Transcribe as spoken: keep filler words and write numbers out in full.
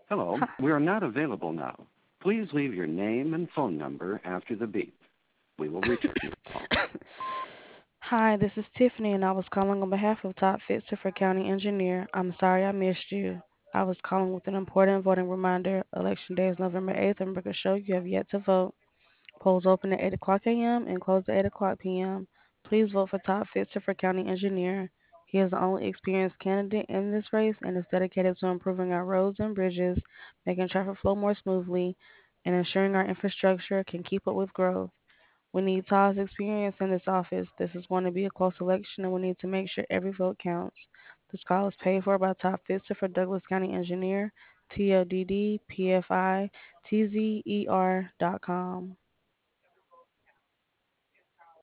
Hello, Hi. we are not available now. Please leave your name and phone number after the beep. We will return your call. Hi, this is Tiffany, and I was calling on behalf of Todd Fitzer County Engineer. I'm sorry I missed you. I was calling with an important voting reminder. Election day is November eighth, and Record show you have yet to vote. Polls open at eight o'clock a m and close at eight o'clock p m. Please vote for Todd Fitzer County Engineer. He is the only experienced candidate in this race and is dedicated to improving our roads and bridges, making traffic flow more smoothly, and ensuring our infrastructure can keep up with growth. We need Todd's experience in this office. This is going to be a close election, and we need to make sure every vote counts. This call is paid for by Todd Fitzer for Douglas County Engineer, T O D D P F I T Z E R dot com.